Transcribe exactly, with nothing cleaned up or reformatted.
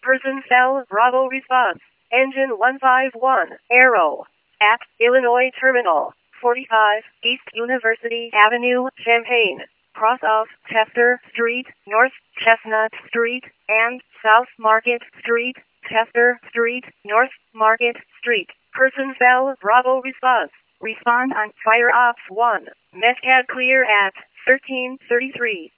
Person cell, Bravo response. Engine one five one, Aero. At Illinois Terminal, forty-five, East University Avenue, Champaign. Cross of Chester Street, North Chestnut Street, and South Market Street, Chester Street, North Market Street. Person cell, Bravo response. Respond on fire ops one. Mescad clear at thirteen thirty-three.